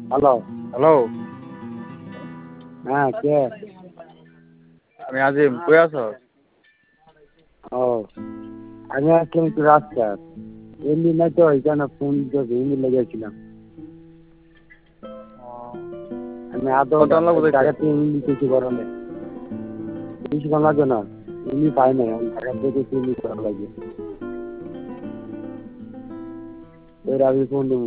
Hello. Hello, হ্যাঁ, কে? আমি আজিম। কই আছো? ও, আমি আসলাম একটু রাস্তার। এমনি নাই তো এখানে ফোন দিয়ে এমনি লেগেছিলাম। আমি আদৌ কত লাগবো দেখতে? ঢাকা থেকে এমনি কিছু করা নেই। বেশিক্ষণ লাগবে না। এমনি পাই নাই। আমি ঢাকা থেকে এমনি করা লাগে। এর আগে ফোন দেবো।